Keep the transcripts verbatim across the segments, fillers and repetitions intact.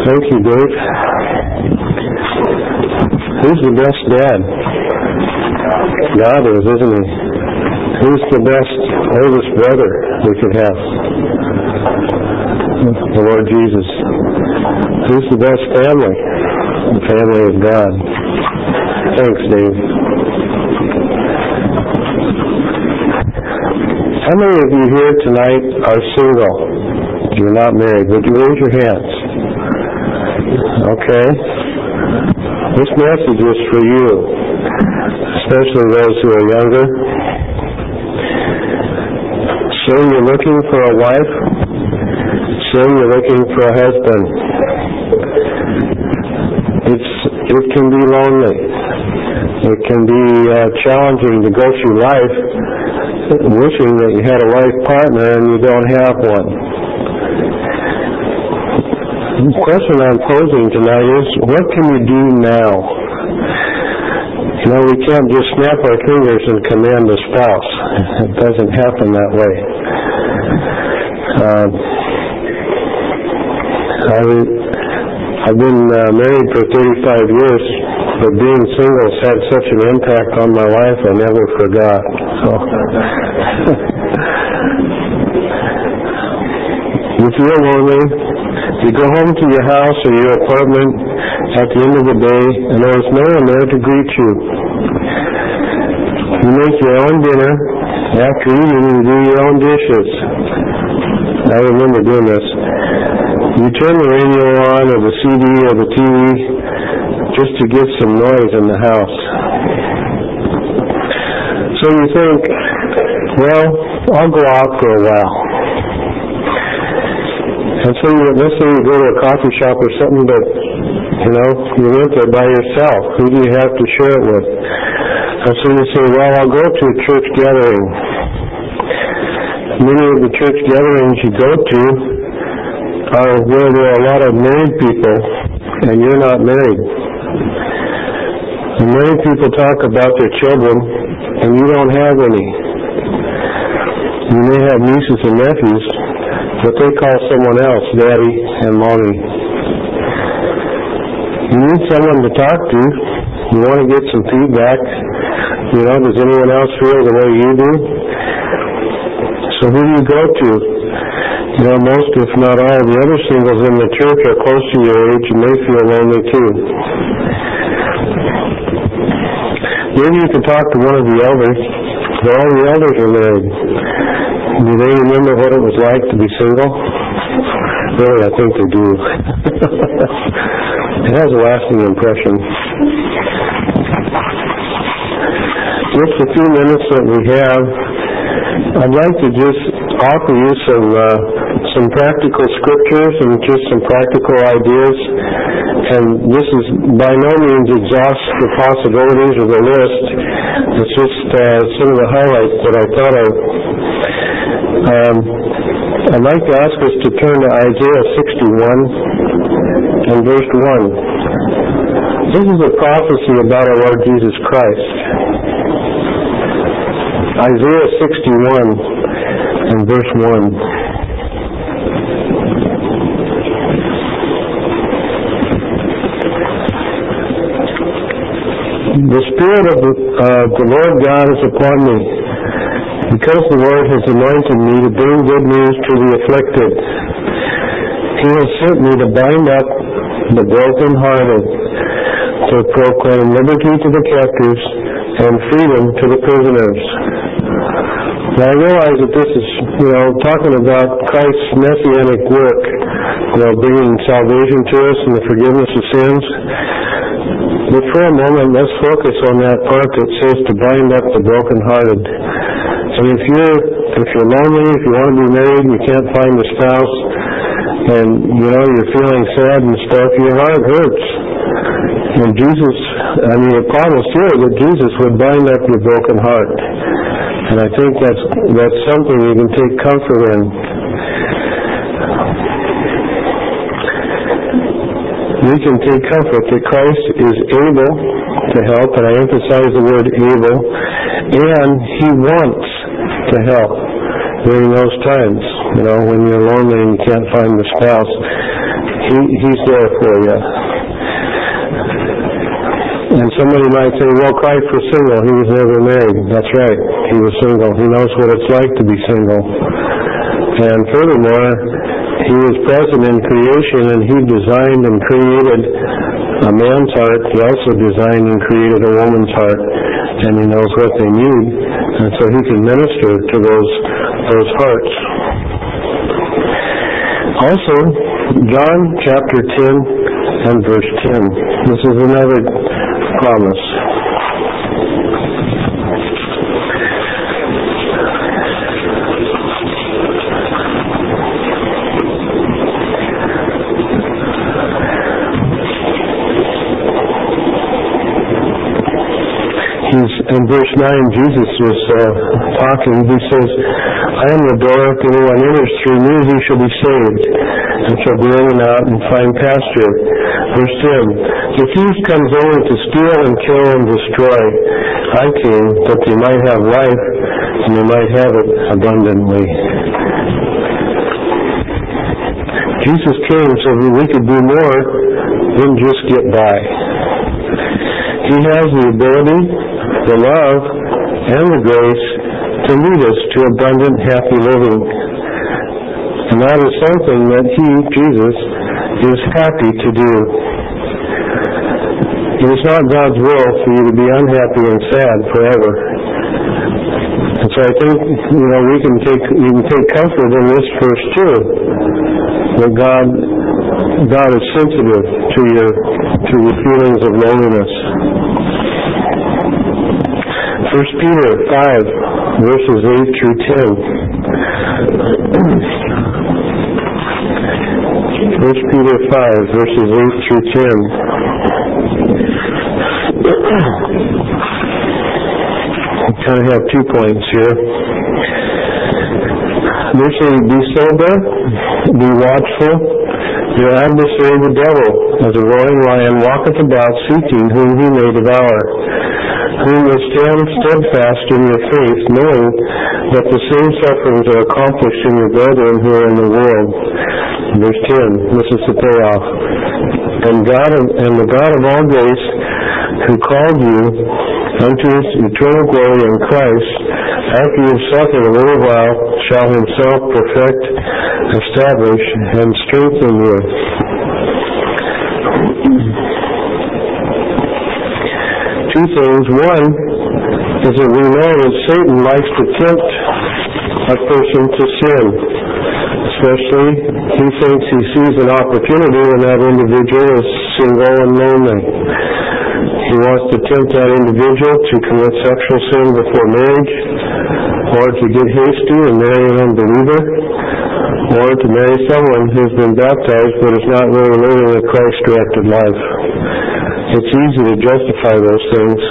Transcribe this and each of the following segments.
Thank you, Dave. Who's the best dad? God is, isn't he? Who's the best oldest brother we could have? The Lord Jesus. Who's the best family? The family of God. Thanks, Dave. How many of you here tonight are single? You're not married. Would you raise your hands? Okay. This message is for you, especially those who are younger. So you're looking for a wife? So you're looking for a husband? It's it can be lonely. It can be uh, challenging to go through life wishing that you had a life partner and you don't have one. The question I'm posing tonight is, what can you do now? You know, we can't just snap our fingers and command a spouse. It doesn't happen that way. Uh, I, I've been uh, married for thirty-five years, but being single has had such an impact on my life I never forgot. So, you feel lonely, you go home to your house or your apartment at the end of the day and there's no one there to greet you. You make your own dinner. After eating, you do your own dishes. I remember doing this. You turn the radio on or the C D or the T V just to get some noise in the house. So you think, well, I'll go out for a while. And so you, let's say you go to a coffee shop or something, but, you know, you went there by yourself. Who do you have to share it with? And so you say, well, I'll go to a church gathering. Many of the church gatherings you go to are where there are a lot of married people, and you're not married. And many people talk about their children, and you don't have any. You may have nieces and nephews, but they call someone else Daddy and Mommy. You need someone to talk to. You want to get some feedback. You know, does anyone else feel the way you do? So who do you go to? You know, most, if not all, the other singles in the church are close to your age and they feel lonely too. Maybe you can talk to one of the elders, but all the elders are married. Do they remember what it was like to be single? Really, I think they do. It has a lasting impression. Just the few minutes that we have, I'd like to just offer you some uh, some practical scriptures and just some practical ideas. And this is by no means exhaust the possibilities or the list. It's just uh, some of the highlights that I thought of. Um, I'd like to ask us to turn to Isaiah sixty-one and verse one. This is a prophecy about our Lord Jesus Christ. Isaiah sixty-one and verse one. The Spirit of the, uh, the Lord God is upon me, because the Lord has anointed me to bring good news to the afflicted. He has sent me to bind up the brokenhearted, to proclaim liberty to the captives and freedom to the prisoners. Now I realize that this is, you know, talking about Christ's messianic work, you know, bringing salvation to us and the forgiveness of sins. But for a moment, let's focus on that part that says to bind up the brokenhearted. And if you're if you're lonely, if you want to be married, and you can't find a spouse, and you know you're feeling sad and stuff, your heart hurts. And Jesus, I mean, it promised here that Jesus would bind up your broken heart. And I think that's that's something you can take comfort in. We can take comfort that Christ is able to help, and I emphasize the word able, and He wants to help during those times. You know, when you're lonely and you can't find the spouse, he, He's there for you. And somebody might say, well, Christ was single. He was never married. That's right. He was single. He knows what it's like to be single. And furthermore, He was present in creation, and He designed and created a man's heart. He also designed and created a woman's heart. And He knows what they need. And so He can minister to those, those hearts. Also, John chapter ten and verse ten. This is another promise. He's, in verse nine, Jesus was uh, talking. He says, I am the door. If anyone enters through me, he shall be saved, and shall go in and out and find pasture. Verse ten, the thief comes only to steal and kill and destroy. I came that they might have life, and they might have it abundantly. Jesus came so that we could do more than just get by. He has the ability, the love, and the grace to lead us to abundant, happy living. And that is something that He, Jesus, is happy to do. It is not God's will for you to be unhappy and sad forever. And so I think, you know, we can take you can take comfort in this verse too, that God God is sensitive to your to your feelings of loneliness. First Peter five, verses eight through ten. First Peter five, verses eight through ten. I kind of have two points here. They say, be sober, be watchful. Your adversary the devil, as a roaring lion, walketh about, seeking whom he may devour. Whom will stand steadfast in your faith, knowing that the same sufferings are accomplished in your brethren who are in the world. Verse ten, this is the payoff. And God of, and the God of all grace, who called you unto His eternal glory in Christ, after you have suffered a little while, shall Himself perfect, establish, and strengthen you. Two things. One is that we know that Satan likes to tempt a person to sin. Especially, he thinks he sees an opportunity when that individual is single and lonely. He wants to tempt that individual to commit sexual sin before marriage, or to get hasty and marry an unbeliever, or to marry someone who's been baptized but is not really living a Christ-directed life. It's easy to justify those things.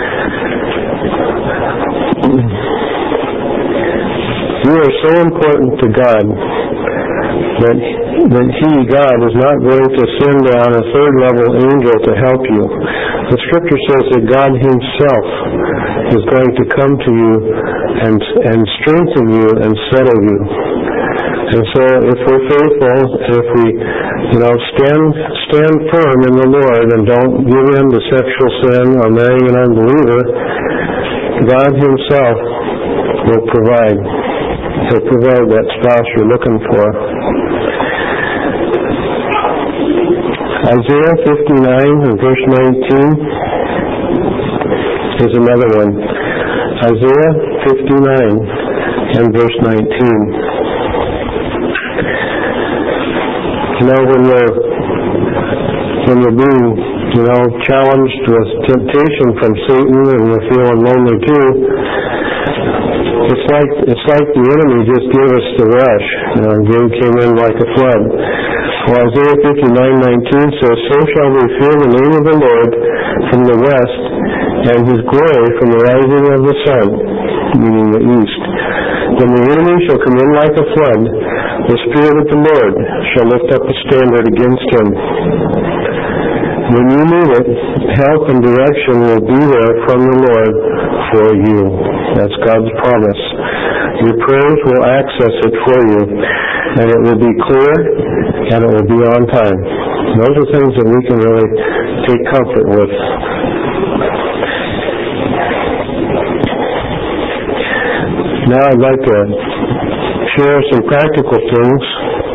You are so important to God that, that He, God, is not going to send down a third-level angel to help you. The Scripture says that God Himself is going to come to you and, and strengthen you and settle you. And so if we're faithful, if we, you know, stand stand firm in the Lord and don't give in to sexual sin or marrying an unbeliever, God Himself will provide. He'll provide that spouse you're looking for. Isaiah fifty-nine and verse nineteen is another one. Isaiah fifty-nine and verse nineteen. You know, when we're, when we're being, you know, challenged with temptation from Satan and we're feeling lonely too, it's like it's like the enemy just gave us the rush. You know, game came in like a flood. Well, Isaiah fifty-nine nineteen says, so shall we fear the name of the Lord from the west, and His glory from the rising of the sun, meaning the east. When the enemy shall come in like a flood, the Spirit of the Lord shall lift up a standard against him. When you need it, help and direction will be there from the Lord for you. That's God's promise. Your prayers will access it for you. and it will be clear, and it will be on time. Those are things that we can really take comfort with. Now I'd like to share some practical things.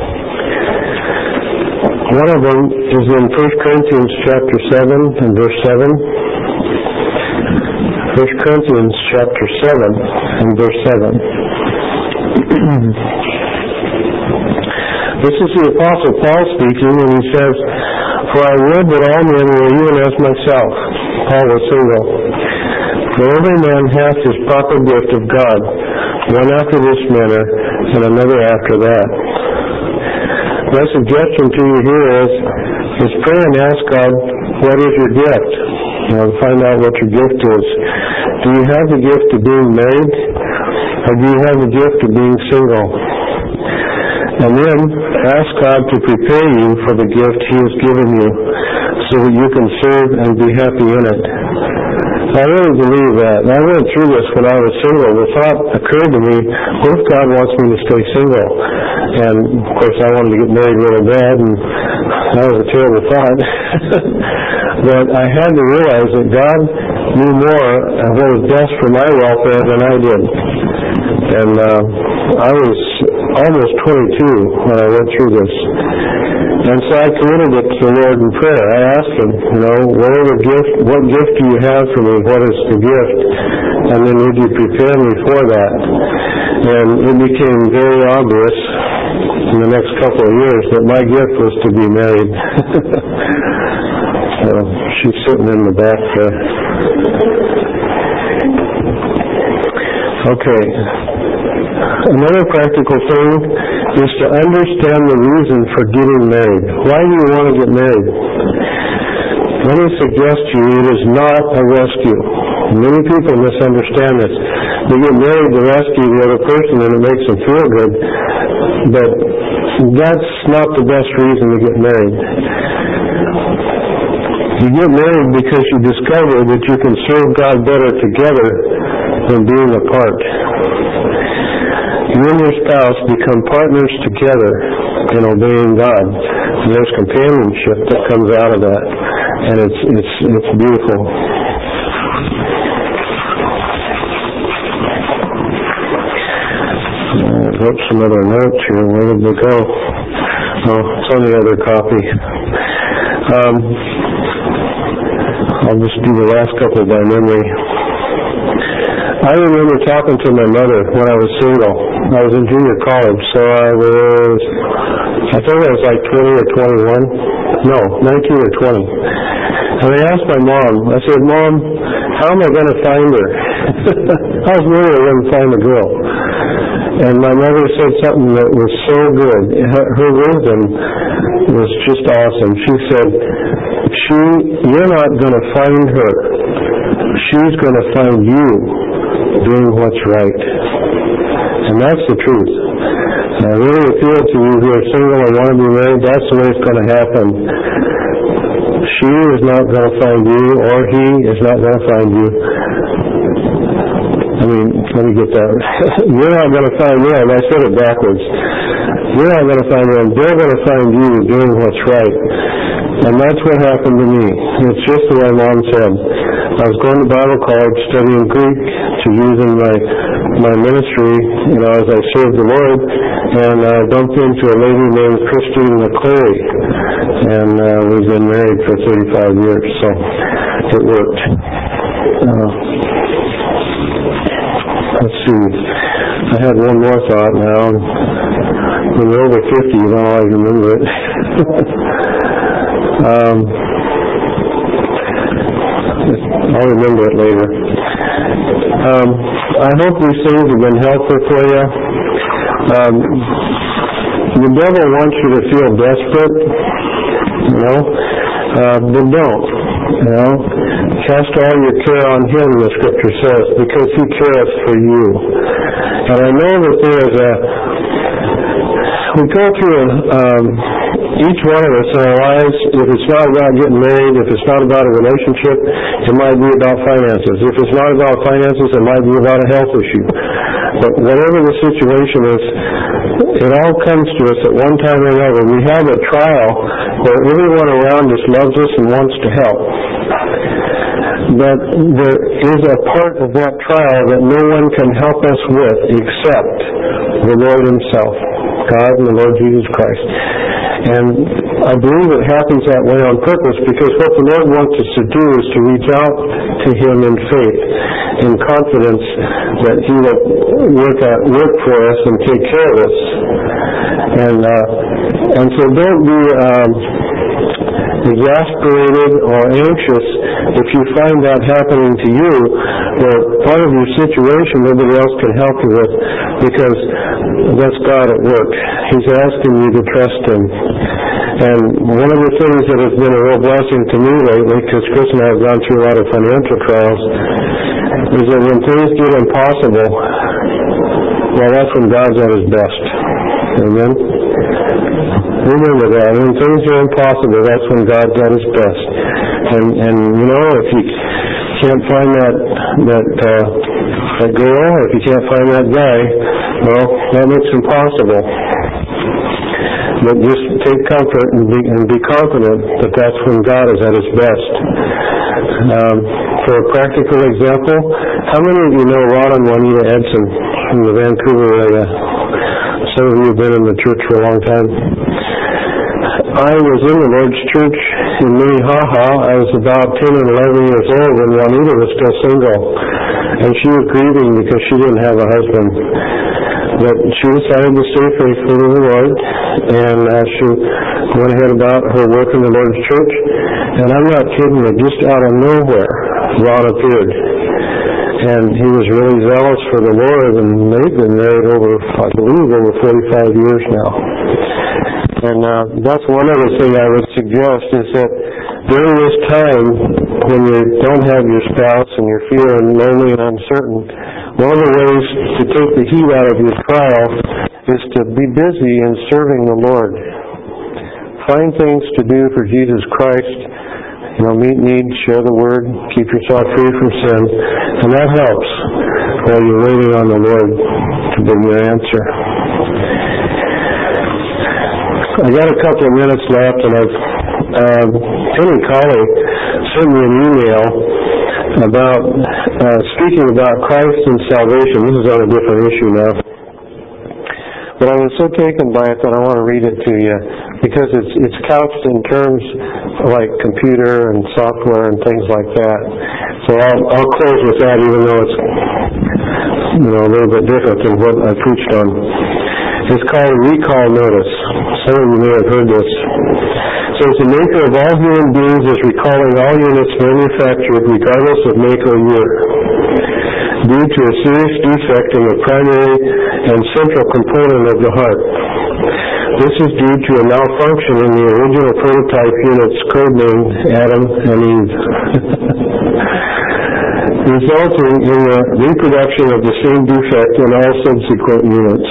One of them is in First Corinthians chapter seven and verse seven. First Corinthians chapter seven and verse seven. This is the Apostle Paul speaking, and he says, "For I would that all men were even as myself." Paul was single. "For every man hath his proper gift of God, one after this manner, and another after that." My suggestion to you here is, is pray and ask God, what is your gift? You know, find out what your gift is. Do you have the gift of being married? Or do you have the gift of being single? And then ask God to prepare you for the gift He has given you so that you can serve and be happy in it. I really believe that. I went through this when I was single. The thought occurred to me, what if God wants me to stay single? And, of course, I wanted to get married really bad, and that was a terrible thought. But I had to realize that God knew more of what was best for my welfare than I did. And uh, I was almost twenty-two when I went through this. And so I committed it to the Lord in prayer. I asked Him, you know, whatever gift, what gift do you have for me? What is the gift? And then would you prepare me for that? And it became very obvious in the next couple of years that my gift was to be married. So she's sitting in the back there. Okay. Another practical thing is to understand the reason for getting married. Why do you want to get married? Let me suggest to you it is not a rescue. Many people misunderstand this. They get married to rescue the other person and it makes them feel good. But that's not the best reason to get married. You get married because you discover that you can serve God better together than being apart. You and your spouse become partners together in obeying God. And there's companionship that comes out of that. And it's it's it's beautiful. I wrote some other notes here. Where did they go? Oh, it's on the other copy. Um, I'll just do the last couple by memory. I remember talking to my mother when I was single. I was in junior college, so I was, I think I was like twenty or twenty-one. No, nineteen or twenty. And I asked my mom, I said, Mom, how am I going to find her? How's really going to find the girl? And my mother said something that was so good. Her, her wisdom was just awesome. She said, "She, you're not going to find her. She's going to find you doing what's right." And that's the truth. And I really appeal to you who are single and want to be married, that's the way it's going to happen. She is not going to find you, or he is not going to find you. I mean, let me get that. You're not going to find them. I said it backwards. You're not going to find them. They're going to find you doing what's right. And that's what happened to me. It's just the way Mom said. I was going to Bible college, studying Greek to use in my my ministry, you know, as I served the Lord, and I uh, bumped into a lady named Christine McCleary, and uh, we've been married for thirty-five years, so it worked. Uh, let's see. I had one more thought now. When you're over fifty, you don't always remember it. um, I'll remember it later. Um, I hope these things have been helpful for you. Um, the devil wants you to feel desperate, you know, uh, but don't, you know. Cast all your care on Him, the Scripture says, because He careth for you. And I know that there is a, we go through a, um, each one of us in our lives, if it's not about getting married, if it's not about a relationship, it might be about finances. If it's not about finances, it might be about a health issue. But whatever the situation is, it all comes to us at one time or another. We have a trial where everyone around us loves us and wants to help. But there is a part of that trial that no one can help us with except the Lord Himself, God and the Lord Jesus Christ. And I believe it happens that way on purpose, because what the Lord wants us to do is to reach out to Him in faith, in confidence that He will work out, work for us and take care of us. And uh, and so don't be um, exasperated or anxious if you find that happening to you, where part of your situation nobody else can help you with, because that's God at work. He's asking you to trust Him. And one of the things that has been a real blessing to me lately, because Chris and I have gone through a lot of financial trials, is that when things get impossible, well, that's when God's at His best. Amen? Remember that. When things are impossible, that's when God's at His best. And, and you know, if you can't find that that uh, that girl, if you can't find that guy, well, that makes it impossible. But just take comfort and be, and be confident that that's when God is at His best. Um, for a practical example, how many of you know Ron and Juanita Edson from the Vancouver area? Some of you have been in the church for a long time. I was in the Lord's church in Minnehaha. I was about ten or eleven years old when Juanita was still single. And she was grieving because she didn't have a husband. But she decided to stay faithful to the Lord, and uh, she went ahead about her work in the Lord's church. And I'm not kidding you, just out of nowhere, Ron appeared. And he was really zealous for the Lord, and they've been married over, I believe, over forty-five years now. And uh, that's one other thing I would suggest, is that during this time when you don't have your spouse and you're feeling lonely and uncertain, one of the ways to take the heat out of your trial is to be busy in serving the Lord. Find things to do for Jesus Christ. You know, meet needs, share the Word, keep yourself free from sin, and that helps while you're waiting on the Lord to bring your answer. I got a couple of minutes left, and I've uh, Penny Colley sent me an email about uh, speaking about Christ and salvation. This is on a different issue now. But I was so taken by it that I want to read it to you, because it's it's couched in terms like computer and software and things like that. So I'll I'll close with that, even though it's you know a little bit different than what I preached on. It's called Recall Notice. Some of you may have heard this. So the maker of all human beings is recalling all units manufactured, regardless of make or year, due to a serious defect in the primary and central component of the heart. This is due to a malfunction in the original prototype unit's codenamed Adam and Eve, resulting in the reproduction of the same defect in all subsequent units.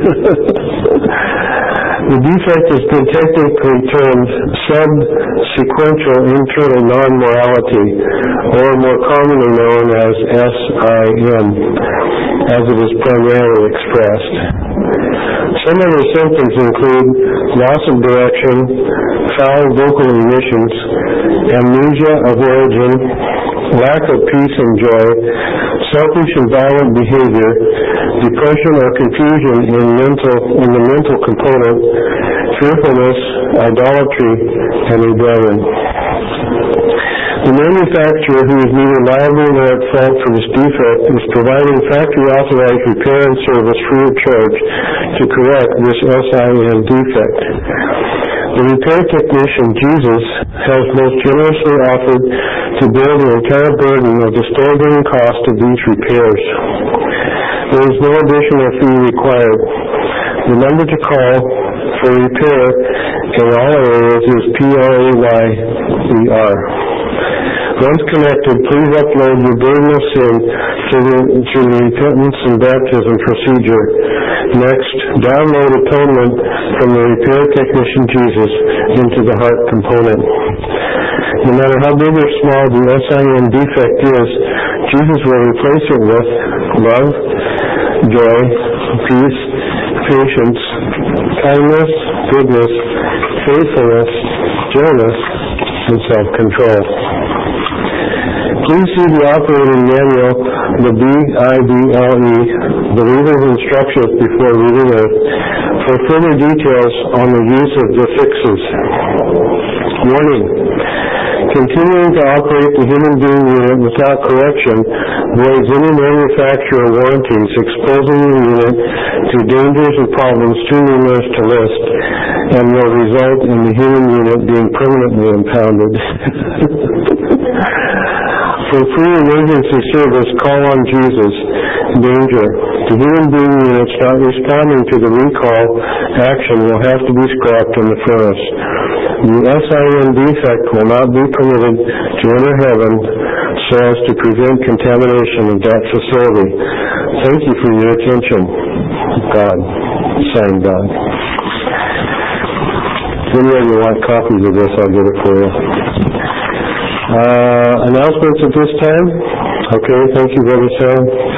The defect has been technically termed subsequential internal non-morality, or more commonly known as S I M, as it is primarily expressed. Some of the symptoms include loss of direction, foul vocal emissions, amnesia of origin, lack of peace and joy, selfish and violent behavior, depression or confusion in mental in the mental component, fearfulness, idolatry, and rebellion. The manufacturer, who is neither liable nor at fault for this defect, is providing factory-authorized repair and service free of charge to correct this S I M defect. The repair technician, Jesus, has most generously offered to bear the entire burden of the staggering cost of these repairs. There is no additional fee required. The number to call for repair in all areas is P R A Y E R. Once connected, please upload your burden of sin to the, to the repentance and baptism procedure. Next, download atonement from the repair technician Jesus into the heart component. No matter how big or small the S I M defect is, Jesus will replace it with love, joy, peace, patience, kindness, goodness, faithfulness, gentleness, and self-control. Please see the operating manual, the B I B L E, Believer's Instructions Before Leaving Earth, for further details on the use of the fixes. Warning: continuing to operate the human being unit without correction voids any manufacturer warranties, exposing the unit to dangers and problems too numerous to list, and will result in the human unit being permanently impounded. For free emergency service, call on Jesus. Danger: the human being units not responding to the recall action will have to be scrapped in the furnace. The S I N defect will not be permitted to enter heaven so as to prevent contamination of that facility. Thank you for your attention. God. Signed, God. If any of you want copies of this, I'll get it for you. Uh, announcements at this time? Okay, thank you, Brother Sam.